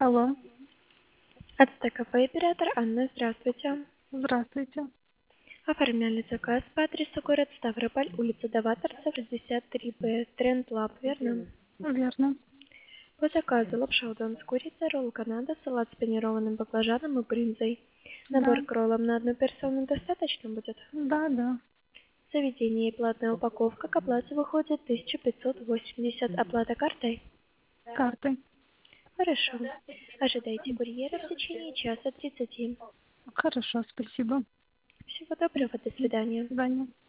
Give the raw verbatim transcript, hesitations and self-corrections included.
Алло, Ацтекафе оператор Анна, здравствуйте. здравствуйте. Оформляли заказ по адресу город Ставрополь, улица Даваторцев, шестьдесят три Б, Тренд Лаб, верно? Верно. По заказу лапша удон с курицей, ролл Канада, салат с панированным баклажаном и брынзой. Да, Набор к роллам на одну персону достаточно будет? да, да. Заведение и платная упаковка к оплате выходит тысяча пятьсот восемьдесят. Оплата картой? Картой. Хорошо. Ожидайте курьера в течение часа тридцати. Хорошо, спасибо. Всего доброго, до До свидания. свидания.